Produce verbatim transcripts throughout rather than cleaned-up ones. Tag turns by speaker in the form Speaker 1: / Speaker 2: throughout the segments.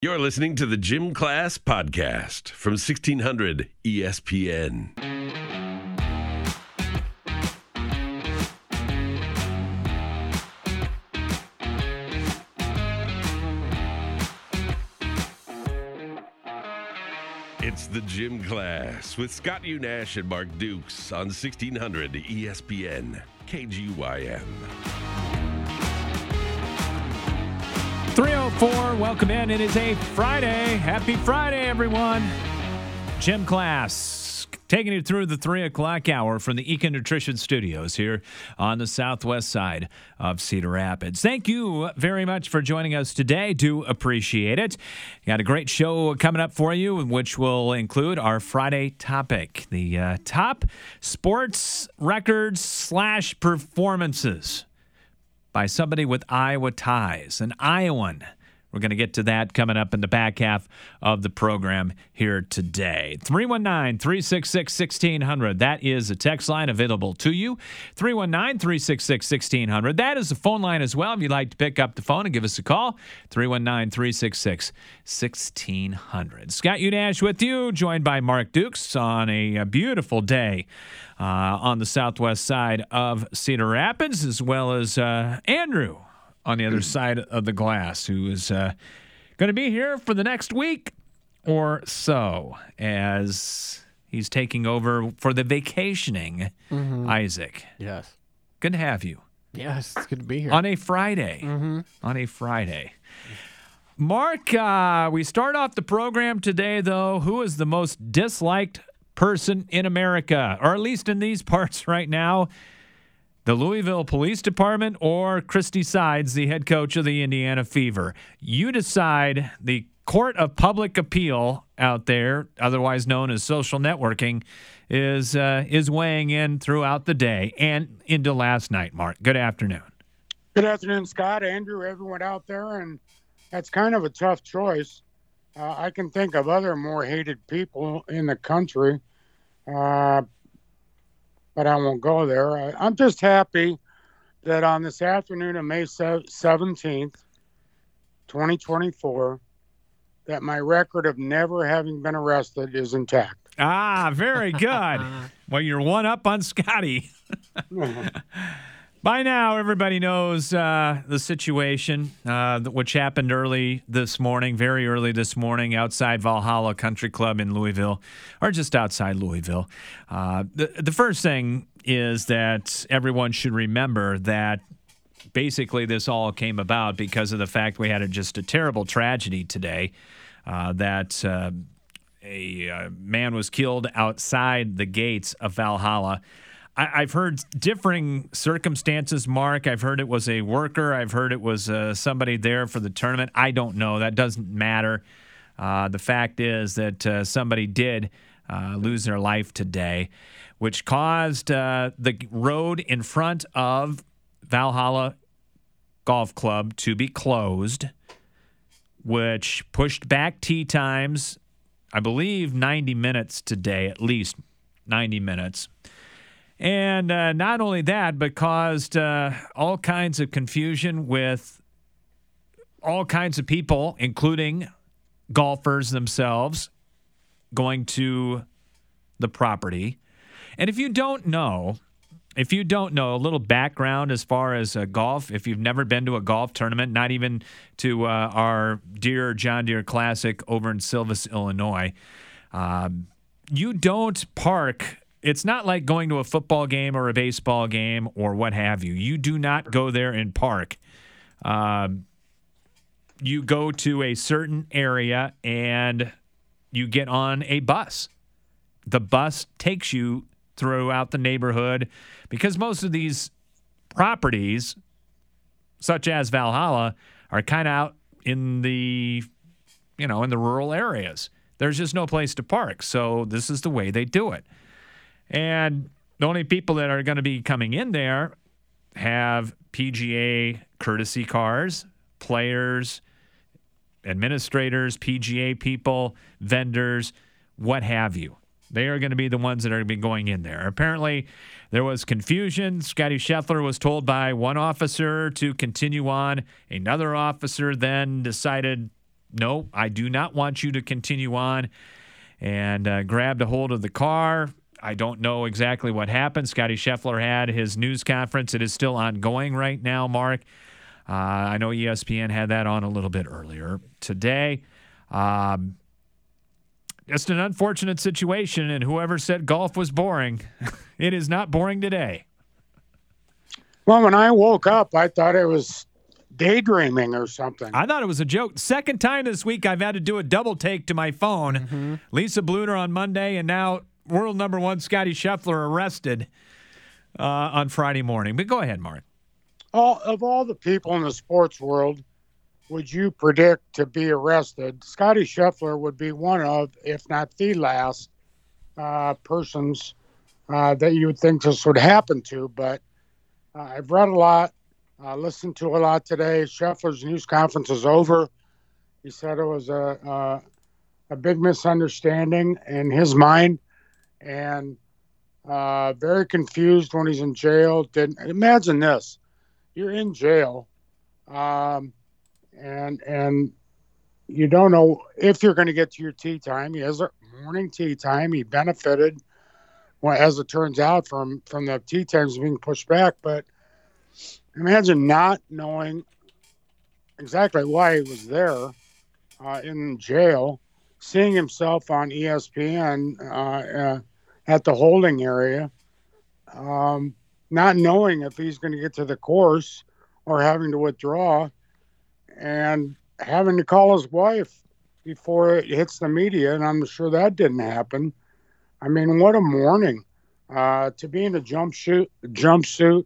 Speaker 1: You're listening to the Gym Class Podcast from sixteen hundred E S P N. It's the Gym Class with Scott Unash and Mark Dukes on sixteen hundred E S P N K G Y M.
Speaker 2: three oh four, welcome in. It is a Friday. Happy Friday, everyone. Gym Class, taking you through the three o'clock hour from the Econ Nutrition Studios here on the southwest side of Cedar Rapids. Thank you very much for joining us today. Do appreciate it. Got a great show coming up for you, which will include our Friday topic, the uh, top sports records slash performances by somebody with Iowa ties, an Iowan. We're going to get to that coming up in the back half of the program here today. three one nine, three six six, one six zero zero. That is a text line available to you. three one nine, three six six, one six zero zero. That is a phone line as well. If you'd like to pick up the phone and give us a call, three one nine, three six six, one six zero zero. Scott Unash with you, joined by Mark Dukes on a, a beautiful day uh, on the southwest side of Cedar Rapids, as well as uh, Andrew on the other side of the glass, who is uh, going to be here for the next week or so as he's taking over for the vacationing
Speaker 3: mm-hmm.
Speaker 2: Isaac.
Speaker 3: Yes.
Speaker 2: Good to have you.
Speaker 3: Yes, it's good to be here.
Speaker 2: On a Friday.
Speaker 3: Mm-hmm.
Speaker 2: On a Friday. Mark, uh, we start off the program today, though. Who is the most disliked person in America, or at least in these parts right now? The Louisville Police Department or Christy Sides, the head coach of the Indiana Fever? You decide. The Court of Public Appeal out there, otherwise known as social networking, is uh, is weighing in throughout the day and into last night, Mark. Good afternoon.
Speaker 4: Good afternoon, Scott, Andrew, everyone out there. And that's kind of a tough choice. Uh, I can think of other more hated people in the country. Uh But I won't go there. I, I'm just happy that on this afternoon of May seventeenth, twenty twenty-four, that my record of never having been arrested is intact.
Speaker 2: Ah, very good. Well, you're one up on Scotty. By now, everybody knows uh, the situation, uh, which happened early this morning, very early this morning, outside Valhalla Country Club in Louisville, or just outside Louisville. Uh, the, the first thing is that everyone should remember that basically this all came about because of the fact we had a, just a terrible tragedy today, uh, that uh, a uh, man was killed outside the gates of Valhalla. I've heard differing circumstances, Mark. I've heard it was a worker. I've heard it was uh, somebody there for the tournament. I don't know. That doesn't matter. Uh, the fact is that uh, somebody did uh, lose their life today, which caused uh, the road in front of Valhalla Golf Club to be closed, which pushed back tee times, I believe, ninety minutes today, at least ninety minutes. And uh, not only that, but caused uh, all kinds of confusion with all kinds of people, including golfers themselves, going to the property. And if you don't know, if you don't know, a little background as far as uh, golf, if you've never been to a golf tournament, not even to uh, our dear John Deere Classic over in Silvis, Illinois, um, you don't park. It's not like going to a football game or a baseball game or what have you. You do not go there and park. Um, you go to a certain area and you get on a bus. The bus takes you throughout the neighborhood because most of these properties, such as Valhalla, are kind of out in the, you know, in the rural areas. There's just no place to park. So this is the way they do it. And the only people that are going to be coming in there have P G A courtesy cars, players, administrators, P G A people, vendors, what have you. They are going to be the ones that are going to be going in there. Apparently, there was confusion. Scotty Scheffler was told by one officer to continue on. Another officer then decided no, I do not want you to continue on, and uh, grabbed a hold of the car. I don't know exactly what happened. Scotty Scheffler had his news conference. It is still ongoing right now, Mark. Uh, I know E S P N had that on a little bit earlier today. Um, just an unfortunate situation, and whoever said golf was boring, it is not boring today.
Speaker 4: Well, when I woke up, I thought it was daydreaming or something.
Speaker 2: I thought it was a joke. Second time this week I've had to do a double take to my phone. Mm-hmm. Lisa Bluner on Monday, and now world number one Scotty Scheffler arrested uh, on Friday morning. But go ahead, Mark.
Speaker 4: All, of all the people in the sports world, would you predict to be arrested? Scotty Scheffler would be one of, if not the last, uh, persons uh, that you would think this would happen to. But uh, I've read a lot, uh, listened to a lot today. Scheffler's news conference is over. He said it was a, a, a big misunderstanding in his mind, and uh, very confused when he's in jail. Didn't imagine this. You're in jail, um, and and you don't know if you're going to get to your tee time. He has a morning tee time. He benefited, well, as it turns out, from from the tee times being pushed back. But imagine not knowing exactly why he was there uh, in jail, seeing himself on E S P N uh, uh, at the holding area. Um, not knowing if he's going to get to the course or having to withdraw, and having to call his wife before it hits the media, and I'm sure that didn't happen. I mean, what a morning uh, to be in a jumpsuit, jumpsuit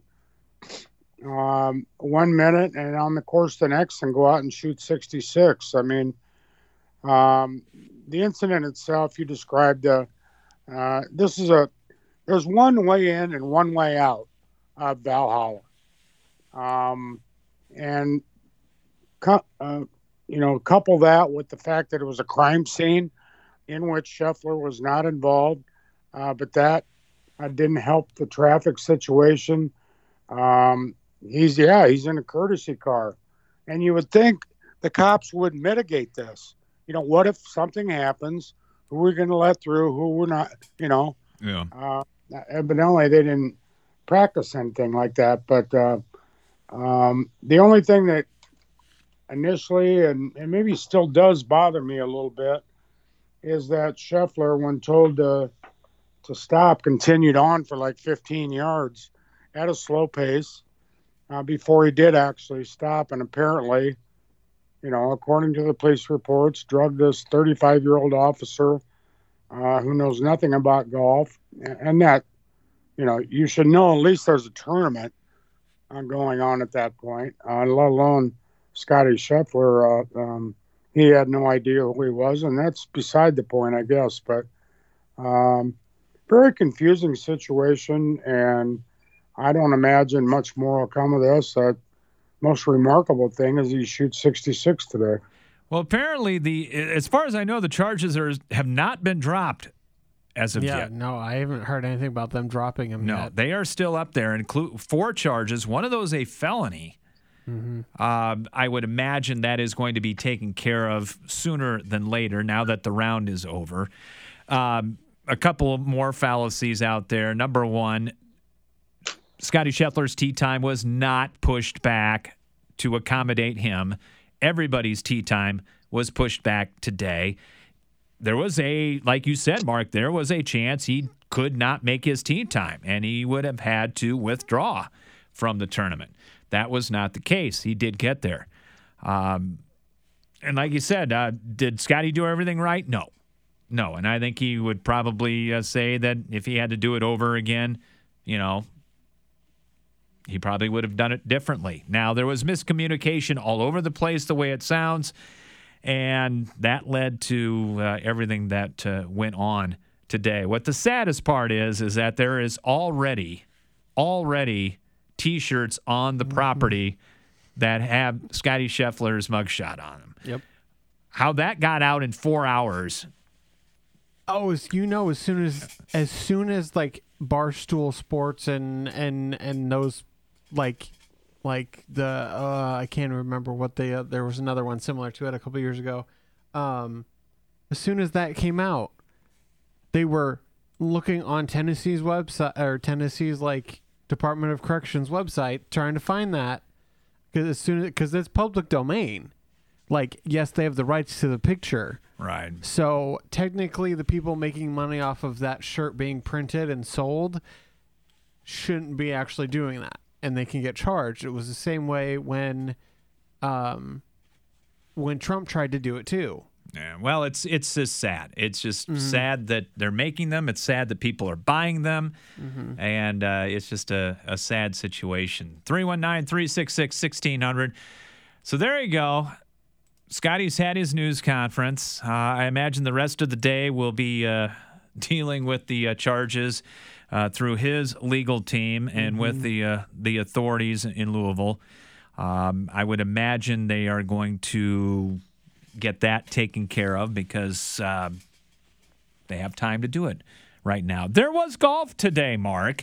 Speaker 4: um, one minute and on the course the next and go out and shoot sixty-six. I mean, um, the incident itself, you described, uh, uh, this is a, there's one way in and one way out of Valhalla. Um, and, uh, you know, couple that with the fact that it was a crime scene in which Scheffler was not involved, uh, but that uh, didn't help the traffic situation. Um, he's, yeah, he's in a courtesy car. And you would think the cops would mitigate this. You know, what if something happens? Who are we going to let through? Who we're not, you know?
Speaker 2: Yeah.
Speaker 4: Uh, evidently, they didn't practice anything like that. But uh, um, the only thing that initially, and, and maybe still does bother me a little bit, is that Scheffler, when told to, to stop, continued on for like fifteen yards at a slow pace uh, before he did actually stop. And apparently, you know, according to the police reports, drugged this thirty-five-year-old officer uh, who knows nothing about golf. And that, you know, you should know at least there's a tournament uh, going on at that point, uh, let alone Scotty Scheffler. Uh, um, he had no idea who he was, and that's beside the point, I guess. But um, very confusing situation, and I don't imagine much more will come of this. Uh, most remarkable thing is he shoots sixty-six today.
Speaker 2: Well, apparently, the as far as I know, the charges are have not been dropped as of
Speaker 3: yeah,
Speaker 2: yet.
Speaker 3: No, I haven't heard anything about them dropping him
Speaker 2: no,
Speaker 3: yet.
Speaker 2: They are still up there, include four charges. One of those a felony.
Speaker 3: Mm-hmm.
Speaker 2: Uh, I would imagine that is going to be taken care of sooner than later. Now that the round is over, um, a couple more fallacies out there. Number one, Scotty Scheffler's tee time was not pushed back to accommodate him. Everybody's tee time was pushed back today. There was a, like you said, Mark, there was a chance he could not make his tee time, and he would have had to withdraw from the tournament. That was not the case. He did get there. Um, and like you said, uh, did Scotty do everything right? No. No, and I think he would probably uh, say that if he had to do it over again, you know, he probably would have done it differently. Now, there was miscommunication all over the place, the way it sounds, and that led to uh, everything that uh, went on today. What the saddest part is, is that there is already, already T-shirts on the property that have Scotty Scheffler's mugshot on them.
Speaker 3: Yep.
Speaker 2: How that got out in four hours.
Speaker 3: Oh, as you know, as soon as as soon as like Barstool Sports and and and those like like the uh, I can't remember what they uh, there was another one similar to it a couple years ago. um, as soon as that came out, they were looking on Tennessee's website or Tennessee's like Department of Corrections website trying to find that because as soon as because it's public domain. Like, yes, they have the rights to the picture.
Speaker 2: Right.
Speaker 3: So technically, the people making money off of that shirt being printed and sold shouldn't be actually doing that, and they can get charged. It was the same way when, um, when Trump tried to do it too.
Speaker 2: Yeah. Well, it's it's just sad. It's just
Speaker 3: Mm-hmm.
Speaker 2: sad that they're making them. It's sad that people are buying them,
Speaker 3: Mm-hmm.
Speaker 2: and uh, it's just a, a sad situation. three one nine, three six six, one six zero zero. So there you go. Scotty's had his news conference. Uh, I imagine the rest of the day will be uh, dealing with the uh, charges uh, through his legal team and
Speaker 3: Mm-hmm.
Speaker 2: with the uh, the authorities in Louisville. Um, I would imagine they are going to get that taken care of because uh, they have time to do it right now. There was golf today, Mark.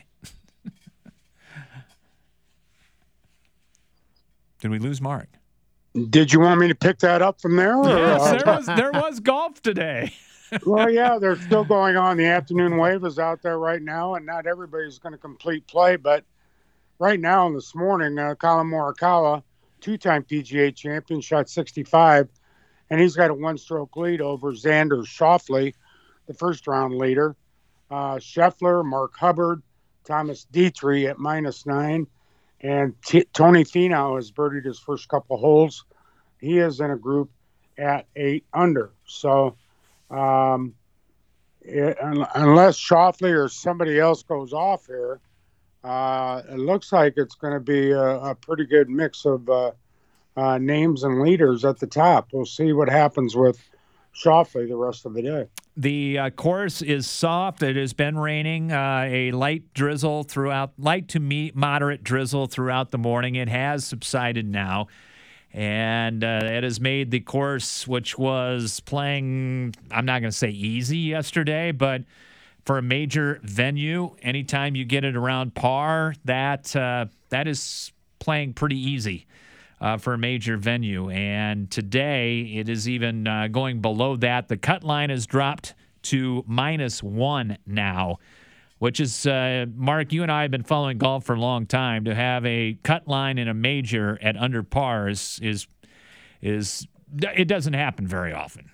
Speaker 2: Did we lose Mark?
Speaker 4: Did you want me to pick that up from there? Or,
Speaker 2: Yes,
Speaker 4: uh,
Speaker 2: there was there was golf today.
Speaker 4: well, yeah, they're still going on. The afternoon wave is out there right now, and not everybody's going to complete play. But right now, this morning, uh, Colin Morikawa, two-time P G A champion, shot sixty-five, and he's got a one-stroke lead over Xander Schauffele, the first-round leader. Uh, Scheffler, Mark Hubbard, Thomas Dietrich at minus nine, and T- Tony Finau has birdied his first couple holes. He is in a group at eight under. So um, it, un- unless Schauffele or somebody else goes off here, uh, it looks like it's going to be a, a pretty good mix of uh, uh, names and leaders at the top. We'll see what happens with Schauffele the rest of the day.
Speaker 2: The uh, course is soft. It has been raining, uh, a light drizzle throughout, light to me- moderate drizzle throughout the morning. It has subsided now, and uh, it has made the course, which was playing, I'm not going to say easy yesterday, but for a major venue, anytime you get it around par, that uh, that is playing pretty easy. Uh, for a major venue. And today it is even uh, going below that. The cut line has dropped to minus one now, which is, uh, Mark, you and I have been following golf for a long time. To have a cut line in a major at under par is, is, is it doesn't happen very often.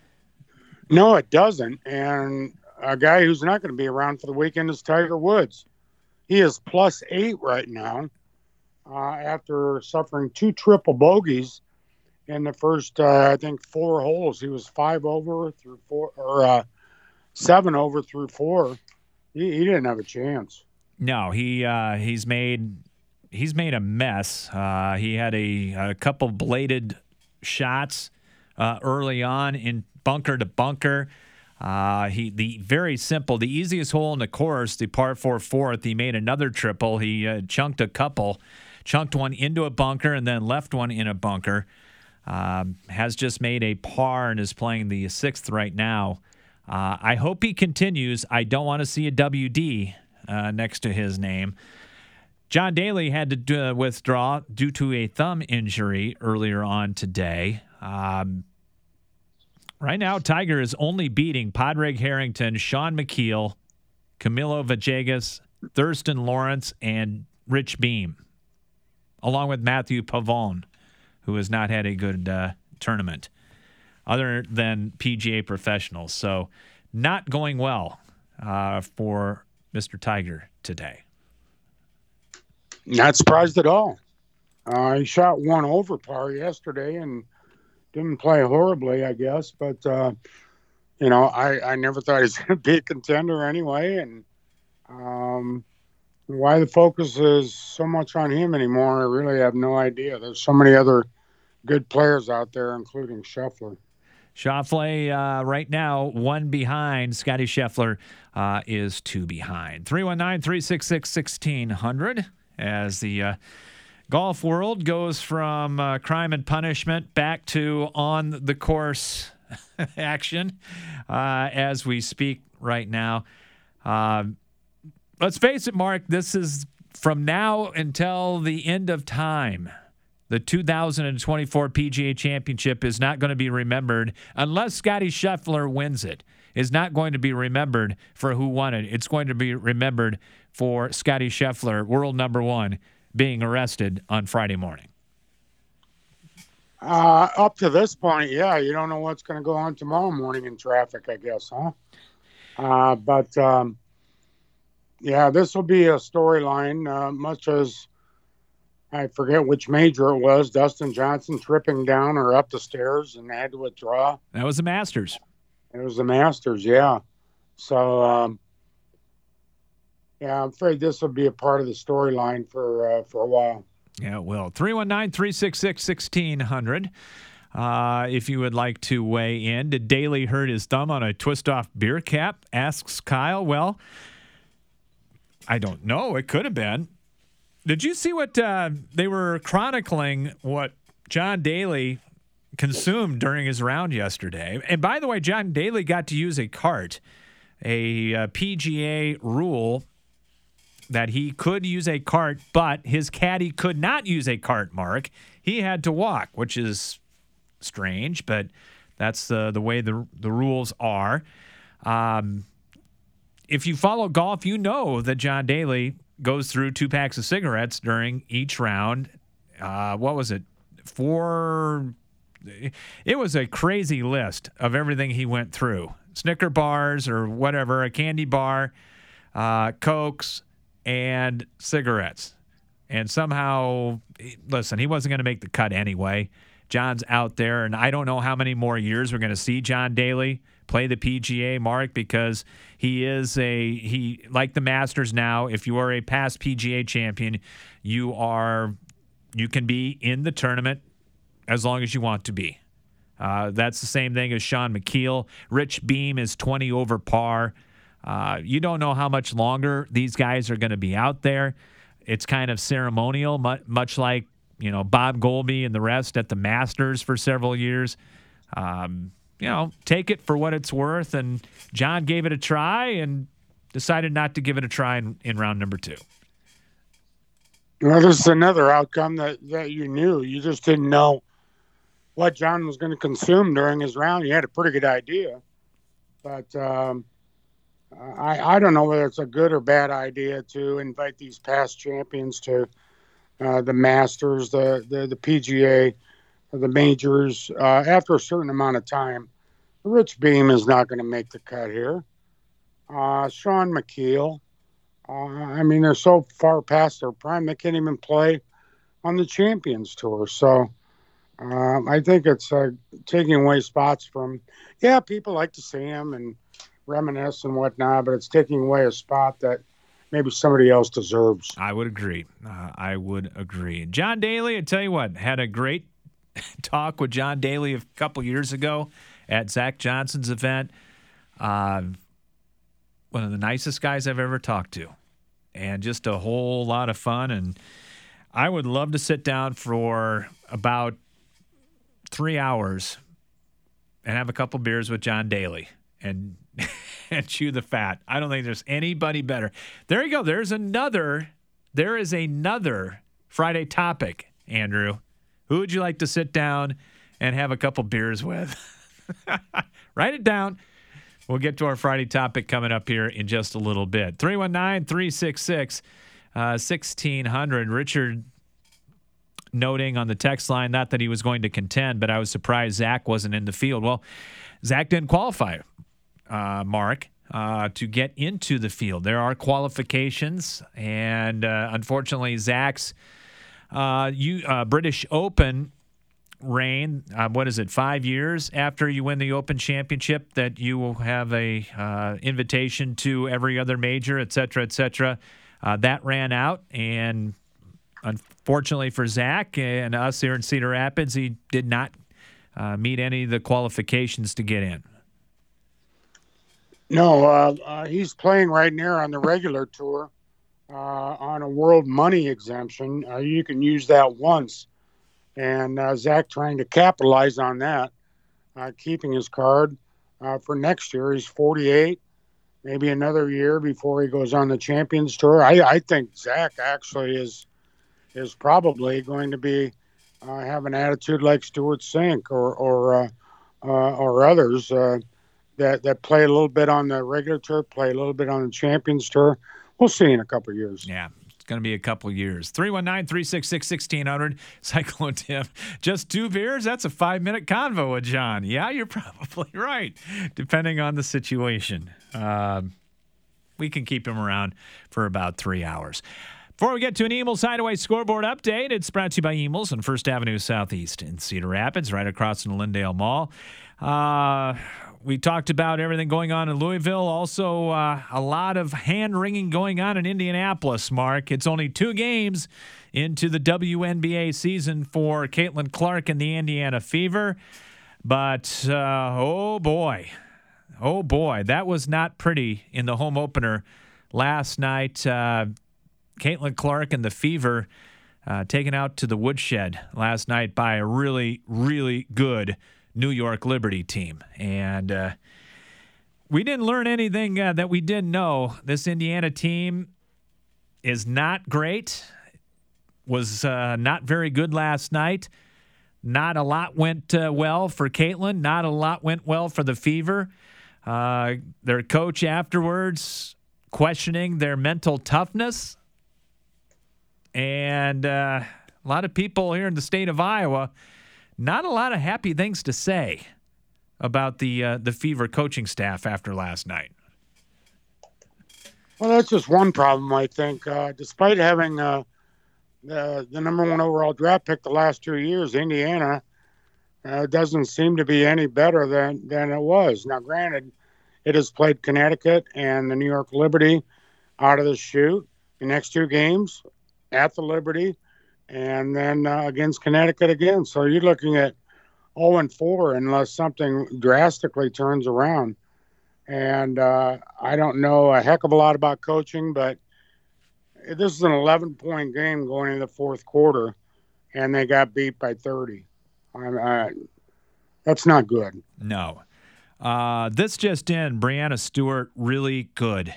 Speaker 4: No, it doesn't. And a guy who's not going to be around for the weekend is Tiger Woods. He is plus eight right now. Uh, after suffering two triple bogeys in the first, uh, I think, four holes. He was five over through four, or uh, seven over through four. He, he didn't have a chance.
Speaker 2: No, he uh, he's made he's made a mess. Uh, he had a, a couple bladed shots uh, early on in bunker to bunker. Uh, he the very simple, the easiest hole in the course, the par four fourth. He made another triple. He uh, chunked a couple. Chunked one into a bunker and then left one in a bunker. Um, has just made a par and is playing the sixth right now. Uh, I hope he continues. I don't want to see a W D uh, next to his name. John Daly had to do, uh, withdraw due to a thumb injury earlier on today. Um, right now, Tiger is only beating Padraig Harrington, Sean McKeel, Camilo Villegas, Thurston Lawrence, and Rich Beam, along with Matthew Pavone, who has not had a good uh, tournament other than P G A professionals. So not going well uh, for Mister Tiger today.
Speaker 4: Not surprised at all. Uh, he shot one over par yesterday and didn't play horribly, I guess. But, uh, you know, I, I never thought he was going to be a contender anyway. And um why the focus is so much on him anymore, I really have no idea. There's so many other good players out there, including Scheffler.
Speaker 2: Schauffele, uh, right now, one behind. Scotty Scheffler uh, is two behind. three one nine, three six six, one six zero zero as the uh, golf world goes from uh, crime and punishment back to on the course action uh, as we speak right now. Uh, Let's face it, Mark, this is from now until the end of time. The two thousand twenty-four P G A Championship is not going to be remembered unless Scottie Scheffler wins it. Is not going to be remembered for who won it. It's going to be remembered for Scottie Scheffler, world number one, being arrested on Friday morning.
Speaker 4: Uh, up to this point, yeah, you don't know what's going to go on tomorrow morning in traffic, I guess, huh? Uh, but, um, yeah, this will be a storyline, uh, much as I forget which major it was, Dustin Johnson tripping down or up the stairs and had to withdraw.
Speaker 2: That was the Masters.
Speaker 4: It was the Masters, yeah. So, um, yeah, I'm afraid this will be a part of the storyline for uh, for a while.
Speaker 2: Yeah, it will. three one nine, three six six, one six zero zero. Uh, if you would like to weigh in. Did Daly hurt his thumb on a twist-off beer cap? Asks Kyle. Well, I don't know. It could have been. Did you see what uh, they were chronicling what John Daly consumed during his round yesterday? And by the way, John Daly got to use a cart, a uh, P G A rule that he could use a cart, but his caddy could not use a cart, Mark. He had to walk, which is strange, but that's the, the way the, the rules are. Um, if you follow golf, you know that John Daly goes through two packs of cigarettes during each round. Uh, what was it? Four. It was a crazy list of everything he went through. Snicker bars or whatever, a candy bar, uh, Cokes, and cigarettes. And somehow, listen, he wasn't going to make the cut anyway. John's out there, and I don't know how many more years we're going to see John Daly play the P G A, Mark, because he is a, he like the Masters now, if you are a past P G A champion, you are, you can be in the tournament as long as you want to be. Uh, that's the same thing as Sean McKeel. Rich Beam is twenty over par. Uh, you don't know how much longer these guys are going to be out there. It's kind of ceremonial, much, much like, you know, Bob Goalby and the rest at the Masters for several years. Um, you know, take it for what it's worth. And John gave it a try and decided not to give it a try in, in round number two.
Speaker 4: Well, this is another outcome that, that you knew. You just didn't know what John was going to consume during his round. You had a pretty good idea. But um, I, I don't know whether it's a good or bad idea to invite these past champions to uh, the Masters, the, the, the P G A, the majors. Uh, after a certain amount of time, Rich Beam is not going to make the cut here. Uh, Sean McKeel, uh, I mean, they're so far past their prime, they can't even play on the Champions Tour. So um, I think it's uh, taking away spots from, yeah, people like to see him and reminisce and whatnot, but it's taking away a spot that maybe somebody else deserves.
Speaker 2: I would agree. Uh, I would agree. John Daly, I tell you what, had a great talk with John Daly a couple years ago at Zach Johnson's event. Uh, one of the nicest guys I've ever talked to, and just a whole lot of fun. And I would love to sit down for about three hours and have a couple beers with John Daly and and chew the fat. I don't think there's anybody better. There you go. There's another. There is another Friday topic, Andrew. Who would you like to sit down and have a couple beers with? Write it down. We'll get to our Friday topic coming up here in just a little bit. three one nine, three six six, one six zero zero. Richard noting on the text line, not that he was going to contend, but I was surprised Zach wasn't in the field. Well, Zach didn't qualify, uh, Mark, uh, to get into the field. There are qualifications, and uh, unfortunately, Zach's uh, you, uh, British Open reign, uh, what is it, five years after you win the Open Championship, that you will have a uh, invitation to every other major, et cetera, et cetera. Uh, that ran out, and unfortunately for Zach and us here in Cedar Rapids, he did not uh, meet any of the qualifications to get in.
Speaker 4: No, uh, uh, he's playing right now on the regular tour uh, on a world money exemption. Uh, you can use that once. And uh, Zach trying to capitalize on that, uh, keeping his card uh, for next year. He's forty-eight, maybe another year before he goes on the Champions Tour. I, I think Zach actually is is probably going to be uh, have an attitude like Stuart Sink or or uh, uh, or others uh, that that play a little bit on the regular tour, play a little bit on the Champions Tour. We'll see in a couple of years.
Speaker 2: Yeah. Going to be a couple years. three one nine, three six six, one six zero zero. Cyclone Tim. Just two beers? That's a five-minute convo with John. Yeah, you're probably right, depending on the situation. Um, we can keep him around for about three hours. Before we get to an Emils Hideaway scoreboard update, it's brought to you by Emils on First Avenue Southeast in Cedar Rapids, right across from the Lindale Mall. Uh... We talked about everything going on in Louisville. Also, uh, a lot of hand-wringing going on in Indianapolis, Mark. It's only two games into the W N B A season for Caitlin Clark and the Indiana Fever. But, uh, oh, boy. Oh, boy. That was not pretty in the home opener last night. Uh, Caitlin Clark and the Fever uh, taken out to the woodshed last night by a really, really good New York Liberty team. And uh, we didn't learn anything uh, that we didn't know. This Indiana team is not great, was uh, not very good last night. Not a lot went uh, well for Caitlin. Not a lot went well for the Fever. Uh, their coach afterwards questioning their mental toughness. And uh, a lot of people here in the state of Iowa, not a lot of happy things to say about the uh, the Fever coaching staff after last night.
Speaker 4: Well, that's just one problem, I think. Uh, despite having uh, the, the number one overall draft pick the last two years, Indiana uh, doesn't seem to be any better than, than it was. Now, granted, it has played Connecticut and the New York Liberty out of the chute. The next two games at the Liberty, and then uh, against Connecticut again. So you're looking at oh and four unless something drastically turns around. And uh, I don't know a heck of a lot about coaching, but this is an eleven-point game going into the fourth quarter, and they got beat by thirty. I, I, that's not good.
Speaker 2: No. Uh, this just in, Brianna Stewart, really good.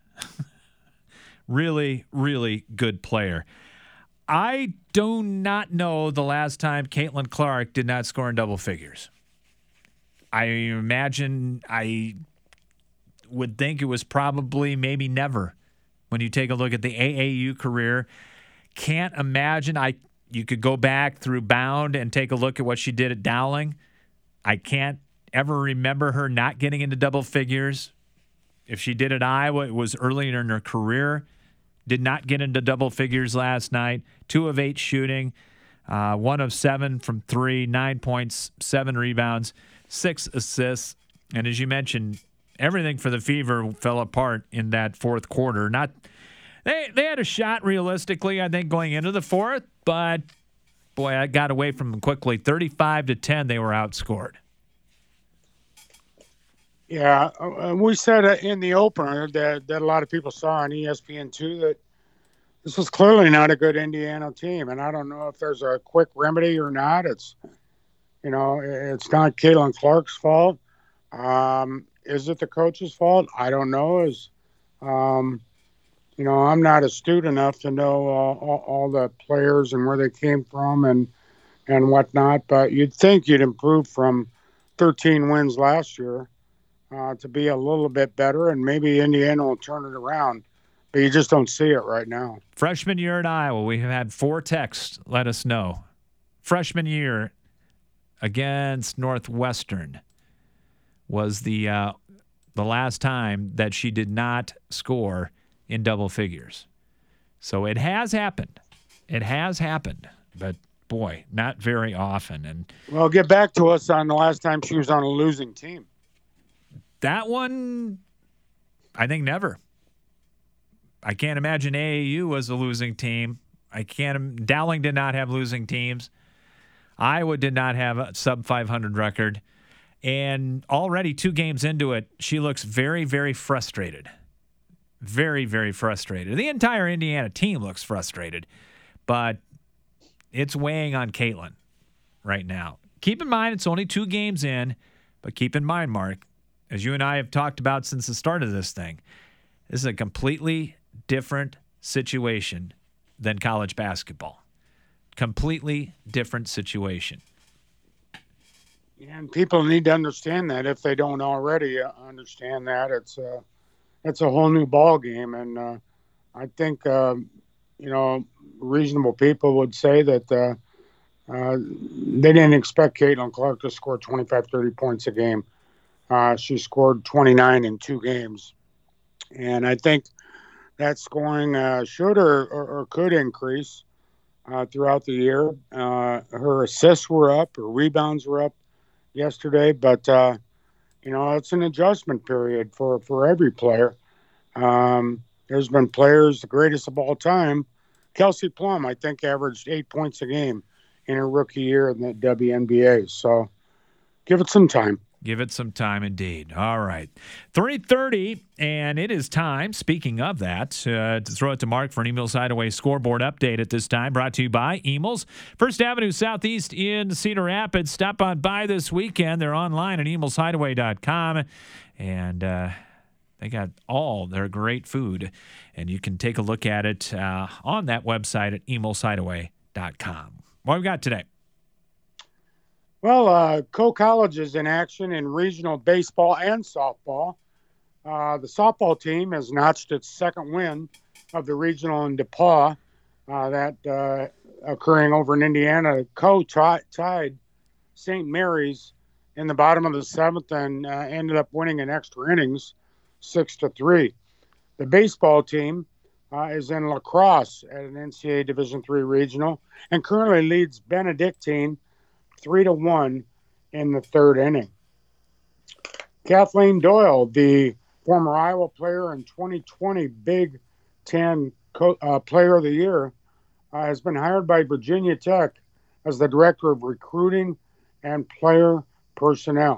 Speaker 2: really, really good player. I do not know the last time Caitlin Clark did not score in double figures. I imagine, I would think it was probably maybe never when you take a look at the A A U career. Can't imagine. I you could go back through Bound and take a look at what she did at Dowling. I can't ever remember her not getting into double figures. If she did at Iowa, it was earlier in her career. Did not get into double figures last night. Two of eight shooting, uh, one of seven from three, nine points, seven rebounds, six assists. And as you mentioned, everything for the Fever fell apart in that fourth quarter. Not they they had a shot realistically, I think, going into the fourth, but boy, I got away from them quickly. thirty-five to ten, they were outscored.
Speaker 4: Yeah, uh, we said uh, in the opener that, that a lot of people saw on E S P N two that this was clearly not a good Indiana team, and I don't know if there's a quick remedy or not. It's, you know, it's not Caitlin Clark's fault. Um, is it the coach's fault? I don't know. Is, um, you know, I'm not astute enough to know uh, all, all the players and where they came from and and whatnot, but you'd think you'd improve from thirteen wins last year. Uh, to be a little bit better, and maybe Indiana will turn it around. But you just don't see it right now.
Speaker 2: Freshman year at Iowa, we have had four texts let us know. Freshman year against Northwestern was the uh, the last time that she did not score in double figures. So it has happened. It has happened. But, boy, not very often. And
Speaker 4: well, get back to us on the last time she was on a losing team.
Speaker 2: That one, I think never. I can't imagine A A U was a losing team. I can't. Dowling did not have losing teams. Iowa did not have a sub five hundred record. And already two games into it, she looks very, very frustrated. Very, very frustrated. The entire Indiana team looks frustrated. But it's weighing on Caitlin right now. Keep in mind, it's only two games in. But keep in mind, Mark, as you and I have talked about since the start of this thing, this is a completely different situation than college basketball. Completely different situation.
Speaker 4: And people need to understand that if they don't already uh, understand that. It's a, it's a whole new ball game. And uh, I think, uh, you know, reasonable people would say that uh, uh, they didn't expect Caitlin Clark to score twenty-five, thirty points a game. Uh, she scored twenty-nine in two games. And I think that scoring uh, should or, or, or could increase uh, throughout the year. Uh, her assists were up, her rebounds were up yesterday, but uh, you know, it's an adjustment period for, for every player. Um, there's been players, the greatest of all time, Kelsey Plum, I think, averaged eight points a game in her rookie year in the W N B A. So give it some time.
Speaker 2: Give it some time indeed. All right. three thirty, and it is time, speaking of that, uh, to throw it to Mark for an Emil's Hideaway scoreboard update at this time, brought to you by Emil's. First Avenue Southeast in Cedar Rapids. Stop on by this weekend. They're online at emils hideaway dot com, and uh, they got all their great food, and you can take a look at it uh, on that website at emils hideaway dot com. What have we got today?
Speaker 4: Well, uh, Co-College is in action in regional baseball and softball. Uh, the softball team has notched its second win of the regional in DePaul, uh, that uh, occurring over in Indiana. Co-tied Saint Mary's in the bottom of the seventh and uh, ended up winning in extra innings, six to three. The baseball team uh, is in lacrosse at an N C double A Division three regional and currently leads Benedictine three to one in the third inning. Kathleen Doyle, the former Iowa player and twenty twenty Big Ten Co- uh, Player of the Year, uh, has been hired by Virginia Tech as the Director of Recruiting and Player Personnel.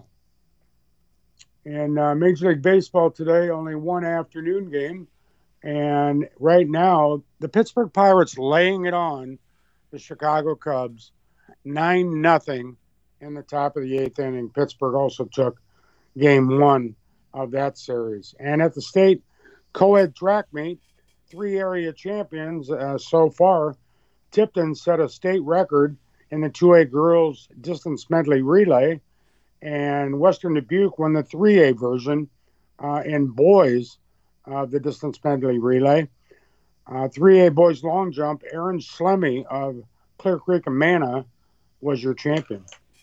Speaker 4: In uh, Major League Baseball today, only one afternoon game, and right now the Pittsburgh Pirates laying it on the Chicago Cubs, nine nothing in the top of the eighth inning. Pittsburgh also took game one of that series. And at the state co-ed track meet, three area champions uh, so far. Tipton set a state record in the two A girls distance medley relay, and Western Dubuque won the three A version uh, in boys of uh, the distance medley relay. Uh, three A boys long jump, Aaron Slemmy of Clear Creek Amana was your champion.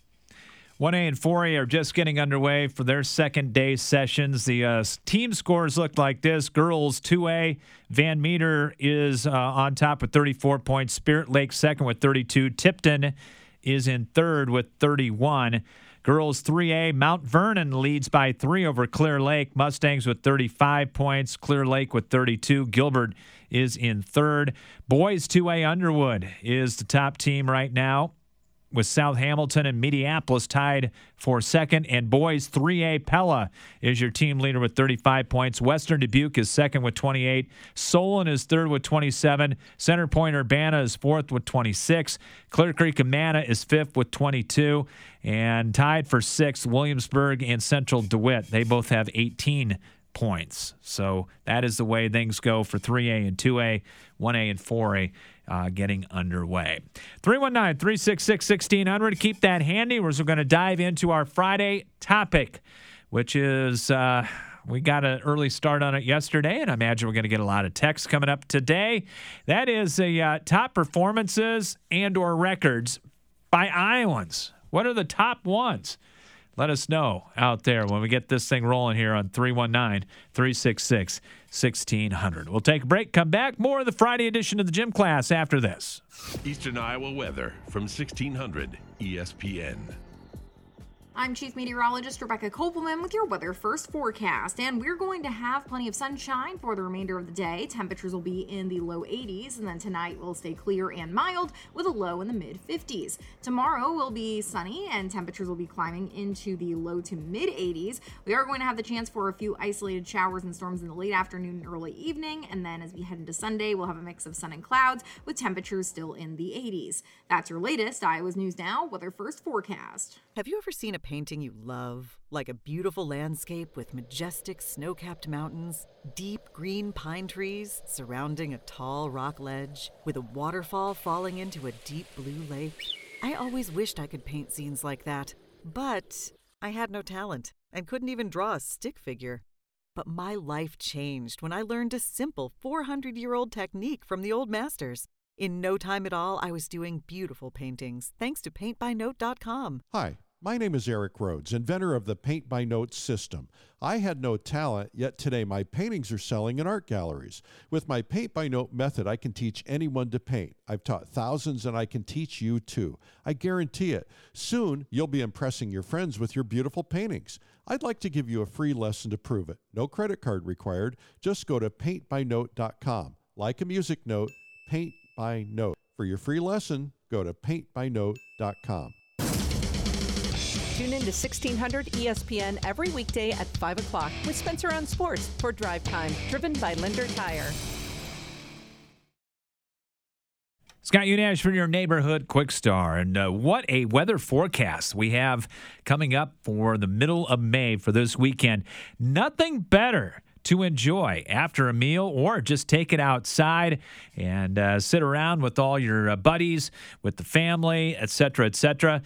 Speaker 2: one A and four A are just getting underway for their second day sessions. The uh, team scores look like this. Girls two A, Van Meter is uh, on top with thirty-four points. Spirit Lake second with thirty-two. Tipton is in third with thirty-one. Girls three A, Mount Vernon leads by three over Clear Lake. Mustangs with thirty-five points. Clear Lake with thirty-two. Gilbert is in third. Boys two A, Underwood is the top team right now, with South Hamilton and Mediapolis tied for second. And boys three A, Pella is your team leader with thirty-five points. Western Dubuque is second with twenty-eight. Solon is third with twenty-seven. Center Point Urbana is fourth with twenty-six. Clear Creek Amana is fifth with twenty-two. And tied for sixth, Williamsburg and Central DeWitt. They both have eighteen points. So that is the way things go for three A and two A, one A and four A. Uh, getting underway. three one nine, three six six, one six zero zero. Keep that handy. We're going to dive into our Friday topic, which is uh, we got an early start on it yesterday, and I imagine we're going to get a lot of texts coming up today. That is a uh, top performances and or records by Iowans. What are the top ones? Let us know out there when we get this thing rolling here on three one nine, three six six, one six zero zero. We'll take a break, come back. More of the Friday edition of the Gym Class after this.
Speaker 1: Eastern Iowa weather from sixteen hundred E S P N.
Speaker 5: I'm Chief Meteorologist Rebecca Kopelman with your Weather First forecast, and we're going to have plenty of sunshine for the remainder of the day. Temperatures will be in the low eighties, and then tonight will stay clear and mild with a low in the mid fifties. Tomorrow will be sunny, and temperatures will be climbing into the low to mid eighties. We are going to have the chance for a few isolated showers and storms in the late afternoon and early evening, and then as we head into Sunday, we'll have a mix of sun and clouds with temperatures still in the eighties. That's your latest Iowa's News Now Weather First forecast.
Speaker 6: Have you ever seen a painting you love, like a beautiful landscape with majestic snow-capped mountains, deep green pine trees surrounding a tall rock ledge, with a waterfall falling into a deep blue lake? I always wished I could paint scenes like that, but I had no talent and couldn't even draw a stick figure. But my life changed when I learned a simple four hundred year old technique from the old masters. In no time at all, I was doing beautiful paintings, thanks to paint by note dot com.
Speaker 7: Hi, my name is Eric Rhodes, inventor of the Paint by Note system. I had no talent, yet today my paintings are selling in art galleries. With my Paint by Note method, I can teach anyone to paint. I've taught thousands, and I can teach you too. I guarantee it. Soon, you'll be impressing your friends with your beautiful paintings. I'd like to give you a free lesson to prove it. No credit card required. Just go to paint by note dot com. Like a music note, Paint by Note. For your free lesson, go to paint by note dot com.
Speaker 8: Tune in to sixteen hundred E S P N every weekday at five o'clock with Spencer on Sports for Drive Time, driven by Linder Tire.
Speaker 2: Scott Unash for your neighborhood Quick Star. And uh, what a weather forecast we have coming up for the middle of May for this weekend. Nothing better to enjoy after a meal or just take it outside and uh, sit around with all your uh, buddies, with the family, et cetera, et cetera.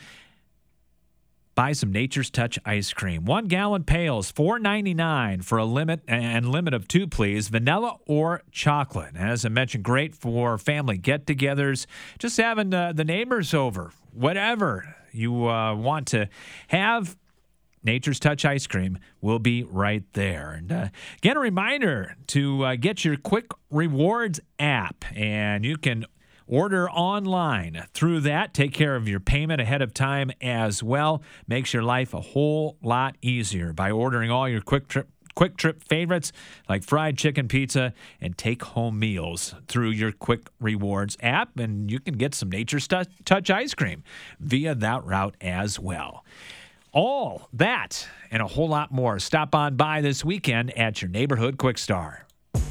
Speaker 2: Buy some Nature's Touch ice cream. One gallon pails, four ninety-nine for a limit and limit of two, please. Vanilla or chocolate. As I mentioned, great for family get-togethers, just having uh, the neighbors over, whatever you uh, want to have. Nature's Touch ice cream will be right there. And uh, again, a reminder to uh, get your Quick Rewards app, and you can order online through that. Take care of your payment ahead of time as well. Makes your life a whole lot easier by ordering all your Quick Trip Quick Trip favorites like fried chicken pizza and take-home meals through your Quick Rewards app, and you can get some Nature's Touch ice cream via that route as well. All that and a whole lot more. Stop on by this weekend at your neighborhood Quick Star.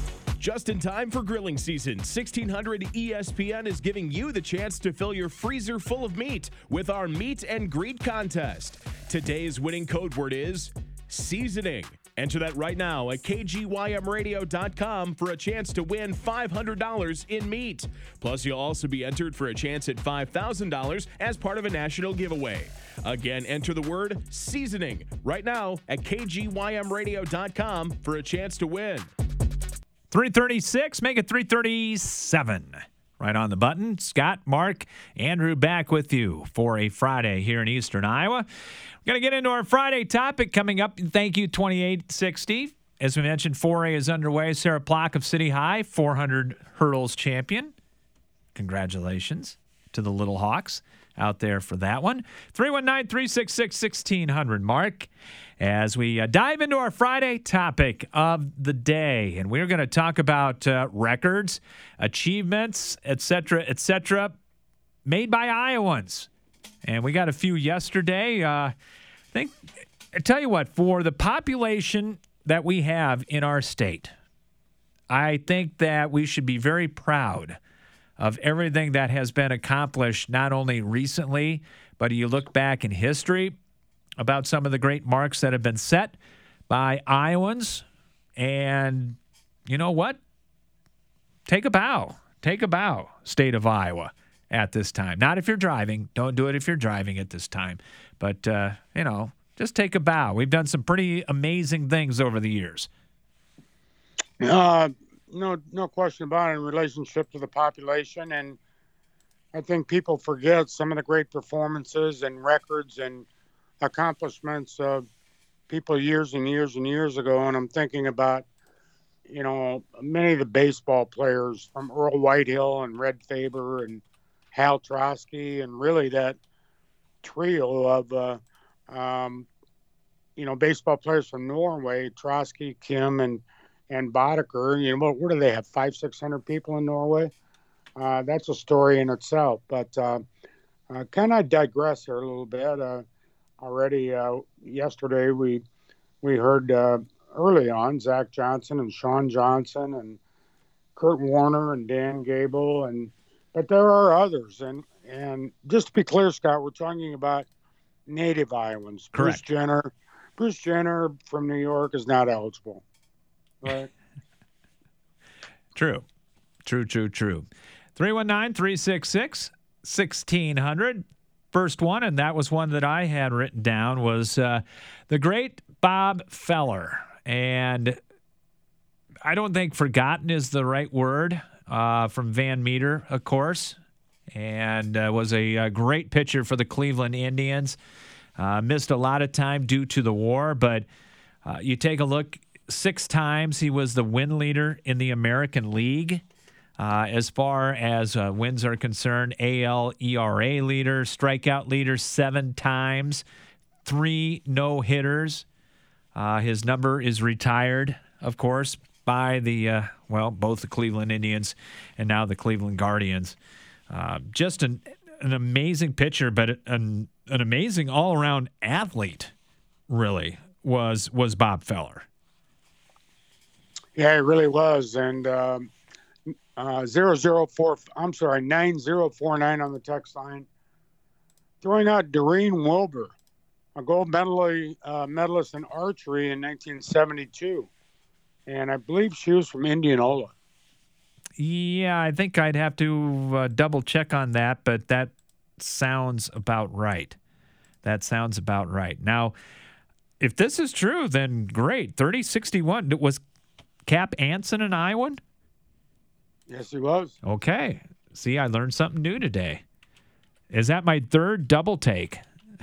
Speaker 9: Just in time for grilling season, sixteen hundred E S P N is giving you the chance to fill your freezer full of meat with our Meet and Greet contest. Today's winning code word is seasoning. Enter that right now at K G Y M radio dot com for a chance to win five hundred dollars in meat. Plus, you'll also be entered for a chance at five thousand dollars as part of a national giveaway. Again, enter the word seasoning right now at K G Y M radio dot com for a chance to win.
Speaker 2: three thirty-six, make it three thirty-seven. Right on the button. Scott, Mark, Andrew back with you for a Friday here in Eastern Iowa. We're going to get into our Friday topic coming up. Thank you, twenty-eight sixty. As we mentioned, four A is underway. Sarah Plock of City High, four hundred hurdles champion. Congratulations to the Little Hawks out there for that one. three one nine, three six six, one six zero zero, Mark, as we uh, dive into our Friday topic of the day. And we're going to talk about uh, records, achievements, et cetera, et cetera, made by Iowans. And we got a few yesterday. Uh, I think, I tell you what, for the population that we have in our state, I think that we should be very proud of everything that has been accomplished, not only recently, but you look back in history about some of the great marks that have been set by Iowans. And you know what? Take a bow. Take a bow, state of Iowa, at this time. Not if you're driving. Don't do it if you're driving at this time. But, uh, you know, just take a bow. We've done some pretty amazing things over the years.
Speaker 4: Uh, no, no question about it in relationship to the population. And I think people forget some of the great performances and records and accomplishments of people years and years and years ago. And I'm thinking about, you know, many of the baseball players from Earl Whitehill and Red Faber and Hal Trotsky, and really that trio of, uh, um, you know, baseball players from Norway, Trotsky, Kim, and and Boddicker. You know, what, what do they have, five, six hundred people in Norway? Uh, that's a story in itself. But uh, uh, kind of digress here a little bit. Uh, already uh, yesterday we we heard uh, early on Zach Johnson and Sean Johnson and Kurt Warner and Dan Gable, and but there are others. And and just to be clear, Scott, we're talking about native Iowans.
Speaker 2: Correct.
Speaker 4: Bruce Jenner, Bruce Jenner from New York is not eligible. Right.
Speaker 2: True. True, true, true. three one nine, three six six, one six zero zero. First one, and that was one that I had written down, was uh, the great Bob Feller. And I don't think forgotten is the right word, uh, from Van Meter, of course, and uh, was a, a great pitcher for the Cleveland Indians. Uh, missed a lot of time due to the war, but uh, you take a look, six times he was the win leader in the American League. Uh, as far as uh, wins are concerned, A L E R A leader, strikeout leader seven times, three no-hitters. Uh, his number is retired, of course, by the, uh, well, both the Cleveland Indians and now the Cleveland Guardians. Uh, just an, an amazing pitcher, but an, an amazing all-around athlete, really, was, was Bob Feller.
Speaker 4: Yeah, it really was. And, um, Uh, zero zero four. I'm sorry, nine zero four nine on the text line. Throwing out Doreen Wilbur, a gold medal uh, medalist in archery in nineteen seventy-two, and I believe she was from Indianola.
Speaker 2: Yeah, I think I'd have to uh, double check on that, but that sounds about right. That sounds about right. Now, if this is true, then great. thirty sixty-one. Was Cap Anson an Iowan?
Speaker 4: Yes, he was.
Speaker 2: Okay. See, I learned something new today. Is that my third double take?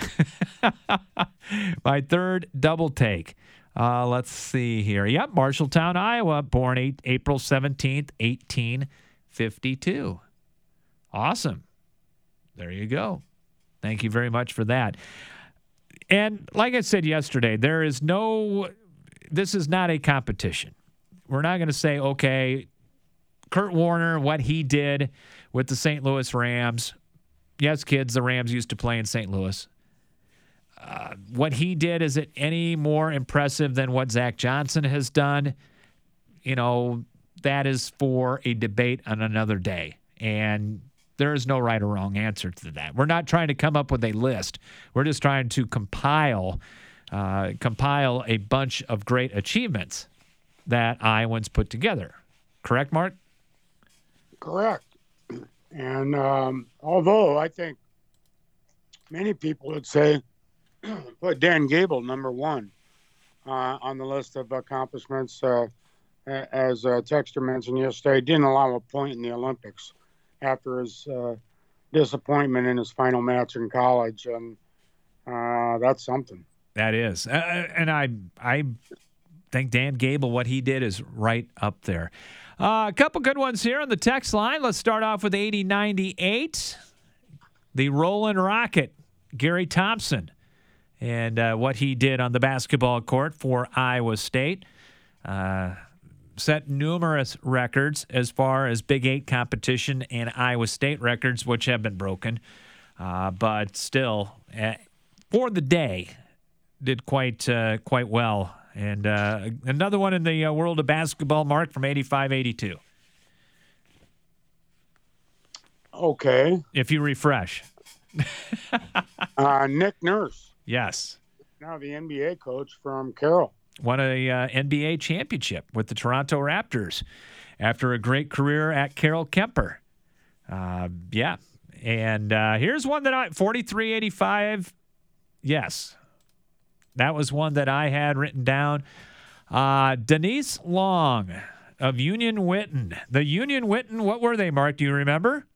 Speaker 2: My third double take. Uh, let's see here. Yep, Marshalltown, Iowa, born eight, April seventeenth, eighteen fifty-two. Awesome. There you go. Thank you very much for that. And like I said yesterday, there is no, this is not a competition. We're not going to say, okay, Kurt Warner, what he did with the Saint Louis Rams. Yes, kids, the Rams used to play in Saint Louis. Uh, what he did, is it any more impressive than what Zach Johnson has done? You know, that is for a debate on another day. And there is no right or wrong answer to that. We're not trying to come up with a list. We're just trying to compile, uh, compile a bunch of great achievements that Iowans put together. Correct, Mark?
Speaker 4: Correct. And um, although I think many people would say put Dan Gable number one uh, on the list of accomplishments, uh, as uh, Texter mentioned yesterday, didn't allow a point in the Olympics after his uh, disappointment in his final match in college, and uh, that's something.
Speaker 2: That is, uh, and I I think Dan Gable, what he did is right up there. Uh, a couple good ones here on the text line. Let's start off with eighty ninety-eight. The Rolling Rocket, Gary Thompson, and uh, what he did on the basketball court for Iowa State. Uh, set numerous records as far as Big Eight competition and Iowa State records, which have been broken. Uh, but still, uh, for the day, did quite uh, quite well. And uh, another one in the uh, world of basketball, Mark, from eighty-five eighty-two.
Speaker 4: Okay.
Speaker 2: If you refresh.
Speaker 4: uh, Nick Nurse.
Speaker 2: Yes.
Speaker 4: Now the N B A coach from Carroll.
Speaker 2: Won a uh, N B A championship with the Toronto Raptors after a great career at Carroll Kemper. Uh, yeah. And uh, here's one that I, forty-three eighty-five. Yes. That was one that I had written down. Uh, Denise Long of Union Witten. The Union Witten, what were they, Mark? Do you remember?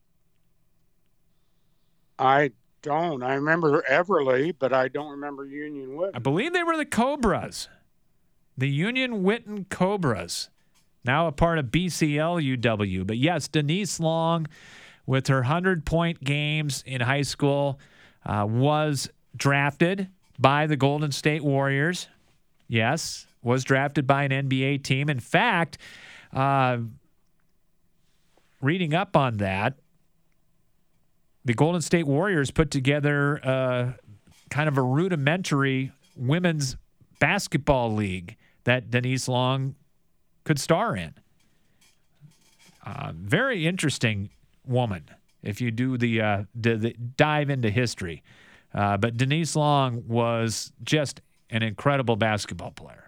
Speaker 4: I don't. I remember Everly, but I don't remember Union Witten.
Speaker 2: I believe they were the Cobras. The Union Witten Cobras. Now a part of B C L U W. But yes, Denise Long, with her hundred-point games in high school, uh, was drafted by the Golden State Warriors. Yes, was drafted by an N B A team. In fact, uh, reading up on that, the Golden State Warriors put together uh, kind of a rudimentary women's basketball league that Denise Long could star in. Uh, very interesting woman if you do the, uh, the, the dive into history. Uh, but Denise Long was just an incredible basketball player.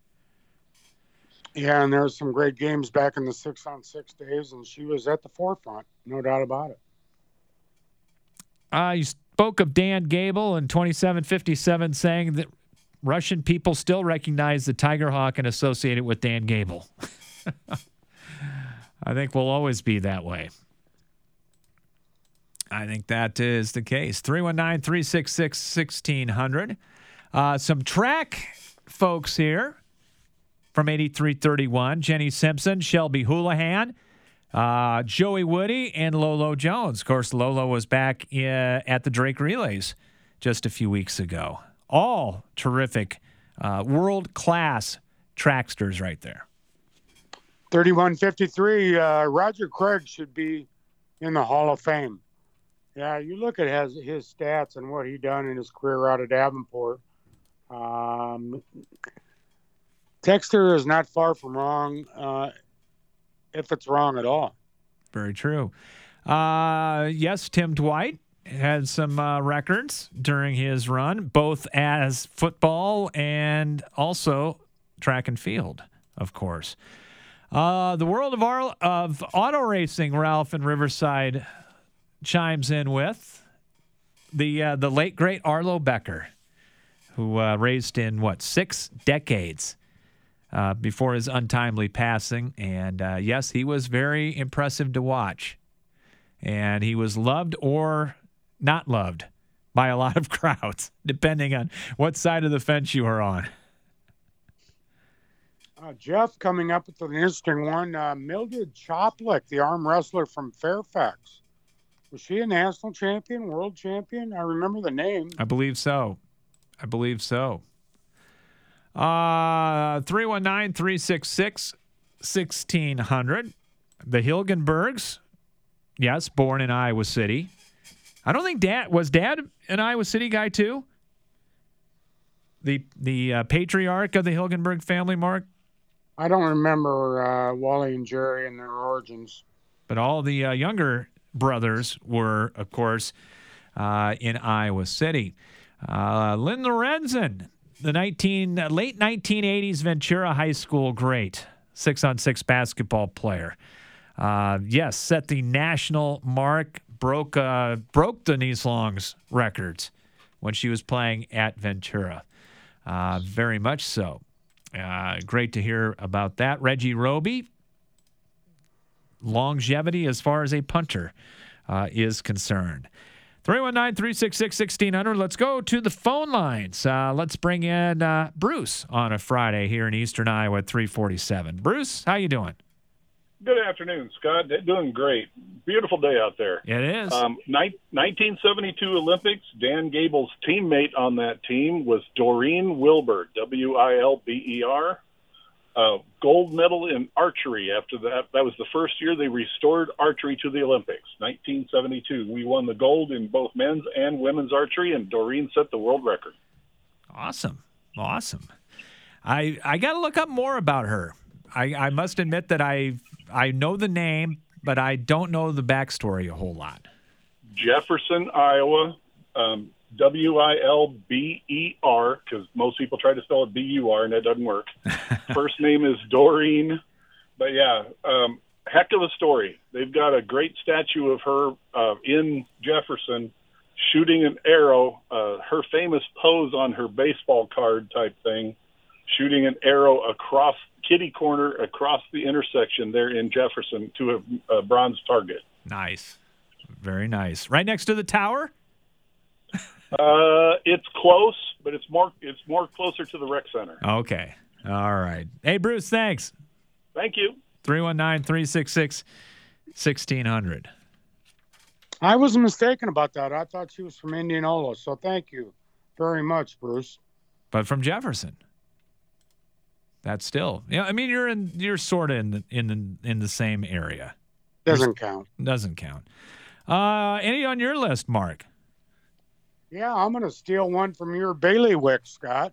Speaker 4: Yeah, and there were some great games back in the six-on-six days, and she was at the forefront, no doubt about it.
Speaker 2: Uh, you spoke of Dan Gable in twenty-seven fifty-seven saying that Russian people still recognize the Tiger Hawk and associate it with Dan Gable. I think we'll always be that way. I think that is the case. three one nine, three six six, one six zero zero. Uh, some track folks here from eighty-three thirty-one. Jenny Simpson, Shelby Houlihan, uh, Joey Woody, and Lolo Jones. Of course, Lolo was back uh, at the Drake Relays just a few weeks ago. All terrific, uh, world-class tracksters right there.
Speaker 4: thirty-one fifty-three, uh, Roger Craig should be in the Hall of Fame. Yeah, you look at his, his stats and what he done in his career out of Davenport. Um, Texter is not far from wrong, uh, if it's wrong at all.
Speaker 2: Very true. Uh, yes, Tim Dwight had some uh, records during his run, both as football and also track and field, of course. Uh, the world of, Ar- of auto racing, Ralph in Riverside chimes in with the uh, the late, great Arlo Becker, who uh, raced in, what, six decades uh, before his untimely passing. And, uh, yes, he was very impressive to watch. And he was loved or not loved by a lot of crowds, depending on what side of the fence you are on.
Speaker 4: Uh, Jeff coming up with an interesting one. Uh, Mildred Choplick, the arm wrestler from Fairfax. Was she a national champion, world champion? I remember the name.
Speaker 2: I believe so. I believe so. Uh, three one nine, three six six, one six zero zero. The Hilgenbergs, yes, born in Iowa City. I don't think Dad, was Dad an Iowa City guy too? The the uh, patriarch of the Hilgenberg family, Mark?
Speaker 4: I don't remember uh, Wally and Jerry and their origins.
Speaker 2: But all the uh, younger brothers were, of course, uh, in Iowa City. Uh, Lynn Lorenzen, the nineteen, uh, late nineteen eighties Ventura High School great, six-on-six basketball player. Uh, yes, set the national mark, broke uh, broke Denise Long's records when she was playing at Ventura. Uh, very much so. Uh, great to hear about that. Reggie Roby, longevity as far as a punter uh, is concerned. three one nine, three six six, one six zero zero. Let's go to the phone lines. Uh, let's bring in uh, Bruce on a Friday here in Eastern Iowa at three forty-seven. Bruce, how you doing?
Speaker 10: Good afternoon, Scott. Doing great. Beautiful day out there.
Speaker 2: It is.
Speaker 10: Um, ni- nineteen seventy-two Olympics, Dan Gable's teammate on that team was Doreen Wilbur, W I L B E R. Uh, gold medal in archery after that. That was the first year they restored archery to the Olympics, nineteen seventy-two. We won the gold in both men's and women's archery, and Doreen set the world record.
Speaker 2: Awesome. Awesome. I I got to look up more about her. I, I must admit that I I know the name, but I don't know the backstory a whole lot.
Speaker 10: Jefferson, Iowa, um, W I L B E R, because most people try to spell it B U R, and that doesn't work. First name is Doreen. But, yeah, um, heck of a story. They've got a great statue of her uh, in Jefferson shooting an arrow, uh, her famous pose on her baseball card type thing, shooting an arrow across kitty corner across the intersection there in Jefferson to a, a bronze target.
Speaker 2: Nice. Very nice. Right next to the tower?
Speaker 10: uh, it's close, but it's more it's more closer to the rec center.
Speaker 2: Okay. All right. Hey, Bruce, thanks.
Speaker 10: Thank you.
Speaker 2: three one nine, three six six, one six zero zero.
Speaker 4: I was mistaken about that. I thought she was from Indianola, so thank you very much, Bruce.
Speaker 2: But from Jefferson. That's still, yeah. I mean, you're in, you're sort of in the in the in the same area.
Speaker 4: Doesn't count.
Speaker 2: Doesn't count. Uh, any on your list, Mark?
Speaker 4: Yeah, I'm gonna steal one from your bailiwick, Scott.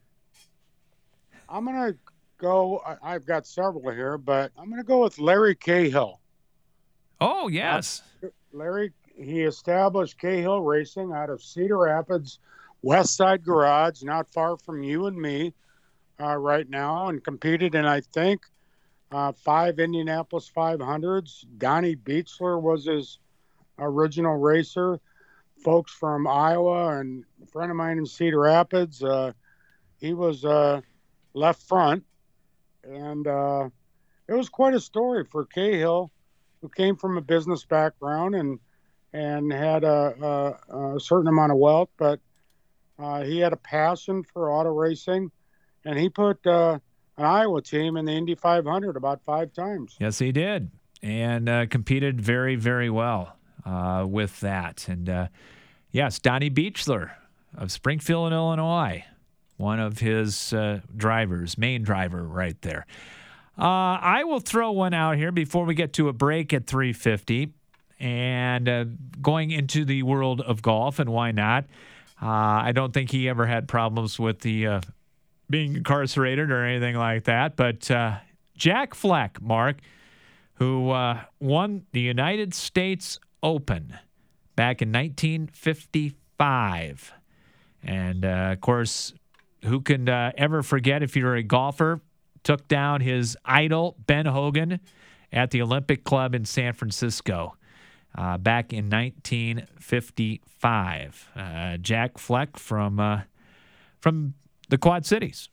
Speaker 4: I'm gonna go. I, I've got several here, but I'm gonna go with Larry Cahill.
Speaker 2: Oh yes,
Speaker 4: uh, Larry he established Cahill Racing out of Cedar Rapids, West Side Garage, not far from you and me uh, right now, and competed in, I think, uh, five Indianapolis five hundreds. Donnie Beechler was his original racer. Folks from Iowa and a friend of mine in Cedar Rapids, uh, he was uh, left front. And uh, it was quite a story for Cahill, who came from a business background and and had a, a, a certain amount of wealth, but uh, he had a passion for auto racing, and he put uh, an Iowa team in the Indy five hundred about five times.
Speaker 2: Yes, he did, and uh, competed very, very well uh, with that. And uh, yes, Donnie Beechler of Springfield, Illinois, one of his uh, drivers, main driver right there. Uh, I will throw one out here before we get to a break at three fifty. And uh, going into the world of golf, and why not? Uh, I don't think he ever had problems with the uh, being incarcerated or anything like that. But uh, Jack Fleck, Mark, who uh, won the United States Open back in nineteen fifty-five. And, uh, of course, who can uh, ever forget, if you're a golfer, took down his idol, Ben Hogan, at the Olympic Club in San Francisco. Uh, back in nineteen fifty-five. Uh, Jack Fleck from uh, from the Quad Cities.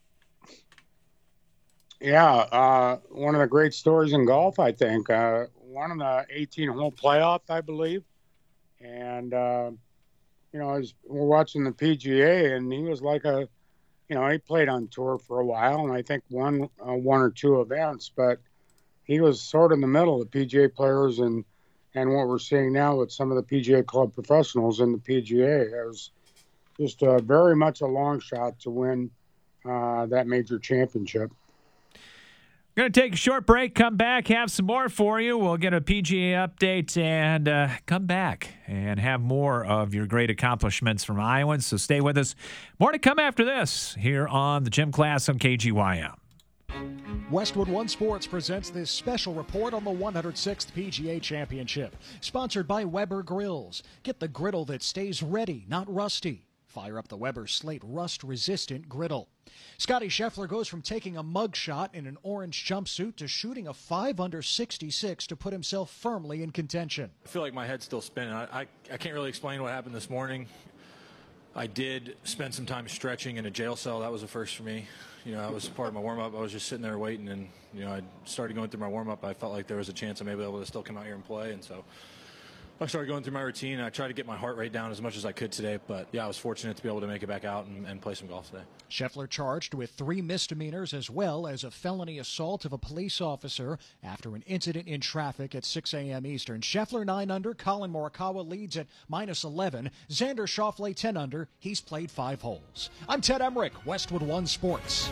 Speaker 4: Yeah, uh, one of the great stories in golf, I think. Uh, won in the eighteen-hole playoff, I believe. And, uh, you know, as we're watching the P G A, and he was like a, you know, he played on tour for a while, and I think won uh, one or two events, but he was sort of in the middle of the P G A players and And what we're seeing now with some of the P G A club professionals in the P G A is just uh, very much a long shot to win uh, that major championship.
Speaker 2: We're going to take a short break, come back, have some more for you. We'll get a P G A update and uh, come back and have more of your great accomplishments from Iowans. So stay with us. More to come after this here on the Gym Class on K G Y M.
Speaker 11: Westwood One Sports presents this special report on the one hundred sixth P G A Championship, sponsored by Weber Grills. Get the griddle that stays ready, not rusty. Fire up the Weber Slate rust-resistant griddle. Scotty Scheffler goes from taking a mug shot in an orange jumpsuit to shooting a five under sixty-six to put himself firmly in contention.
Speaker 12: I feel like my head's still spinning. I, I, I can't really explain what happened this morning. I did spend some time stretching in a jail cell. That was a first for me. You know, that was part of my warm-up. I was just sitting there waiting, and, you know, I started going through my warm-up. I felt like there was a chance I may be able to still come out here and play, and so I started going through my routine. I tried to get my heart rate down as much as I could today, but, yeah, I was fortunate to be able to make it back out and, and play some golf today.
Speaker 11: Scheffler charged with three misdemeanors as well as a felony assault of a police officer after an incident in traffic at six a.m. Eastern. Scheffler nine under, Colin Morikawa leads at minus eleven. Xander Schauffele ten under. He's played five holes. I'm Ted Emmerich, Westwood One Sports.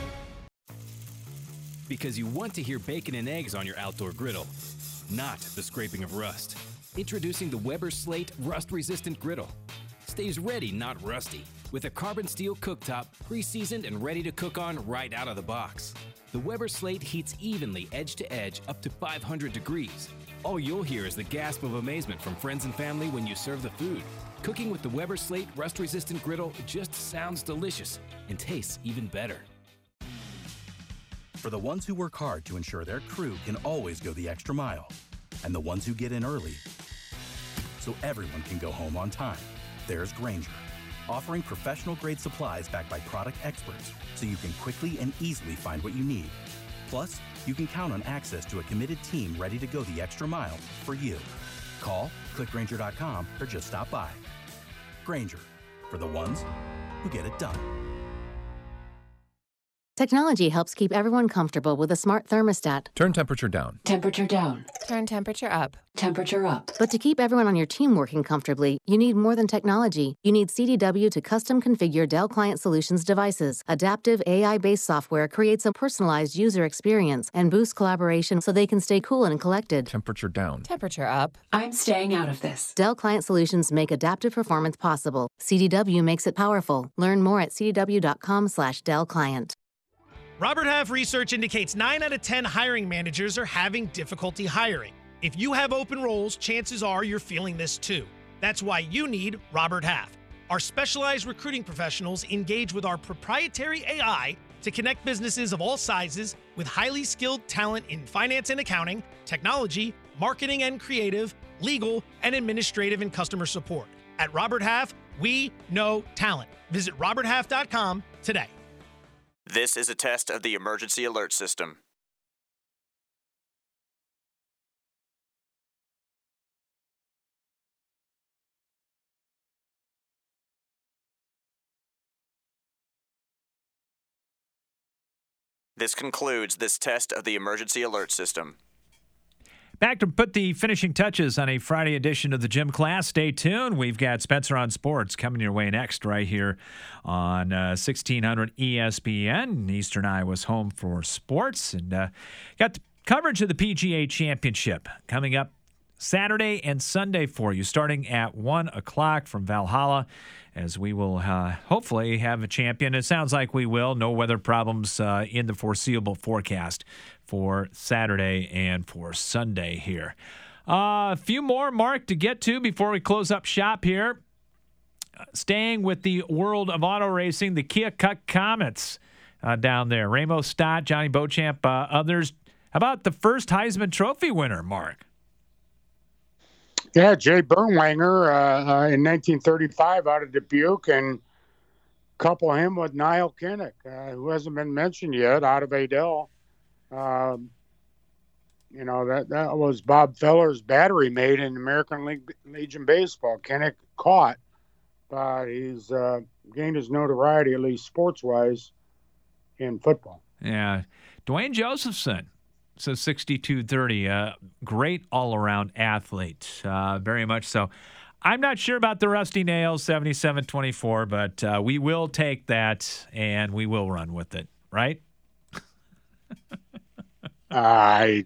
Speaker 13: Because you want to hear bacon and eggs on your outdoor griddle, not the scraping of rust. Introducing the Weber Slate rust-resistant griddle. Stays ready, not rusty, with a carbon steel cooktop, pre-seasoned and ready to cook on right out of the box. The Weber Slate heats evenly edge to edge up to five hundred degrees. All you'll hear is the gasp of amazement from friends and family when you serve the food. Cooking with the Weber Slate rust-resistant griddle just sounds delicious and tastes even better.
Speaker 14: For the ones who work hard to ensure their crew can always go the extra mile, and the ones who get in early so everyone can go home on time, there's Grainger, offering professional-grade supplies backed by product experts so you can quickly and easily find what you need. Plus, you can count on access to a committed team ready to go the extra mile for you. Call, click Grainger dot com, or just stop by. Grainger, for the ones who get it done.
Speaker 15: Technology helps keep everyone comfortable with a smart thermostat.
Speaker 16: Turn temperature down.
Speaker 15: Temperature down.
Speaker 17: Turn temperature up.
Speaker 15: Temperature up. But to keep everyone on your team working comfortably, you need more than technology. You need C D W to custom configure Dell Client Solutions devices. Adaptive A I-based software creates a personalized user experience and boosts collaboration so they can stay cool and collected.
Speaker 16: Temperature down.
Speaker 17: Temperature up.
Speaker 15: I'm staying out of this. Dell Client Solutions make adaptive performance possible. C D W makes it powerful. Learn more at c d w dot com slash Dell Client.
Speaker 18: Robert Half research indicates nine out of ten hiring managers are having difficulty hiring. If you have open roles, chances are you're feeling this too. That's why you need Robert Half. Our specialized recruiting professionals engage with our proprietary A I to connect businesses of all sizes with highly skilled talent in finance and accounting, technology, marketing and creative, legal, and administrative and customer support. At Robert Half, we know talent. Visit robert half dot com today.
Speaker 16: This is a test of the emergency alert system. This concludes this test of the emergency alert system.
Speaker 2: Back to put the finishing touches on a Friday edition of the Gym Class. Stay tuned. We've got Spencer on Sports coming your way next right here on uh, sixteen hundred E S P N. Eastern Iowa's home for sports. And uh, got the coverage of the P G A Championship coming up Saturday and Sunday for you, starting at one o'clock from Valhalla, as we will uh, hopefully have a champion. It sounds like we will. No weather problems uh, in the foreseeable forecast for Saturday and for Sunday here. Uh, a few more, Mark, to get to before we close up shop here. Uh, staying with the world of auto racing, the Keokuk Comets uh, down there. Ramos Stott, Johnny Beauchamp, uh, others. How about the first Heisman Trophy winner, Mark?
Speaker 4: Yeah, Jay Burnwanger uh, uh, in nineteen thirty-five out of Dubuque, and couple him with Niall Kinnick, uh, who hasn't been mentioned yet, out of Adel. Um, you know, that, that was Bob Feller's battery mate in American League Legion Baseball. Kinnick caught, but he's uh, gained his notoriety, at least sports-wise, in football.
Speaker 2: Yeah. Dwayne Josephson. So sixty-two thirty, uh, great all-around athlete, uh, very much so. I'm not sure about the Rusty Nails seventy-seven twenty-four, but uh, we will take that and we will run with it, right?
Speaker 4: I,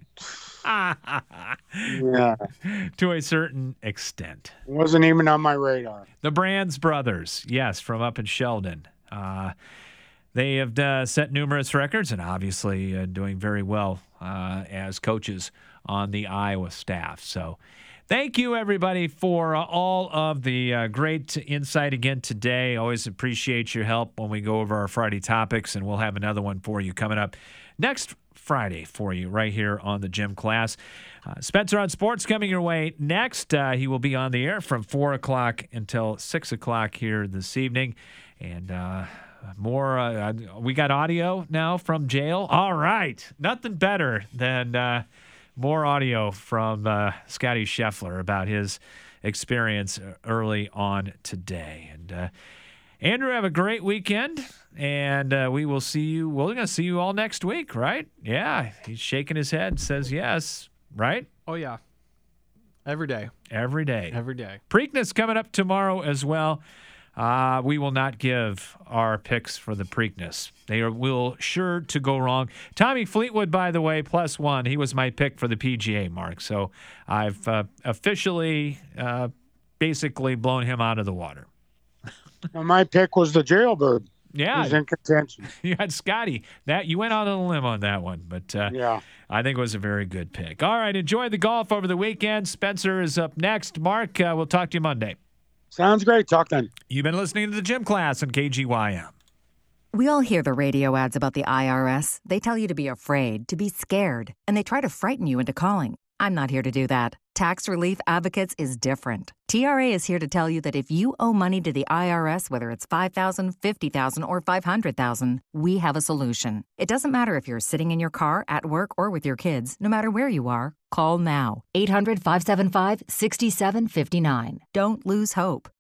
Speaker 4: yeah,
Speaker 2: to a certain extent.
Speaker 4: Wasn't even on my radar.
Speaker 2: The Brands brothers, yes, from up in Sheldon. Uh, They have uh, set numerous records and obviously uh, doing very well uh, as coaches on the Iowa staff. So thank you, everybody, for uh, all of the uh, great insight again today. Always appreciate your help when we go over our Friday topics, and we'll have another one for you coming up next Friday for you right here on the Gym Class. Uh, Spencer on Sports coming your way next. Uh, he will be on the air from four o'clock until six o'clock here this evening. And, uh, More, uh, we got audio now from jail. All right. Nothing better than uh, more audio from uh, Scotty Scheffler about his experience early on today. And uh, Andrew, have a great weekend. And uh, we will see you. We're going to see you all next week, right? Yeah. He's shaking his head, says yes, right?
Speaker 3: Oh, yeah. Every day.
Speaker 2: Every day.
Speaker 3: Every day.
Speaker 2: Preakness coming up tomorrow as well. Uh, we will not give our picks for the Preakness. They are will sure to go wrong. Tommy Fleetwood, by the way, plus one. He was my pick for the P G A, Mark. So I've uh, officially uh, basically blown him out of the water.
Speaker 4: Well, my pick was the Jailbird.
Speaker 2: Yeah.
Speaker 4: He's in contention.
Speaker 2: You had Scotty. That, you went out on a limb on that one. But uh,
Speaker 4: yeah,
Speaker 2: I think it was a very good pick. All right, enjoy the golf over the weekend. Spencer is up next. Mark, uh, we'll talk to you Monday.
Speaker 4: Sounds great. Talk then.
Speaker 2: You've been listening to the Gym Class on K G Y M.
Speaker 17: We all hear the radio ads about the I R S. They tell you to be afraid, to be scared, and they try to frighten you into calling. I'm not here to do that. Tax Relief Advocates is different. T R A is here to tell you that if you owe money to the I R S, whether it's five thousand dollars, fifty thousand dollars, or five hundred thousand dollars, we have a solution. It doesn't matter if you're sitting in your car, at work, or with your kids. No matter where you are, call now. eight hundred, five seven five, six seven five nine. Don't lose hope.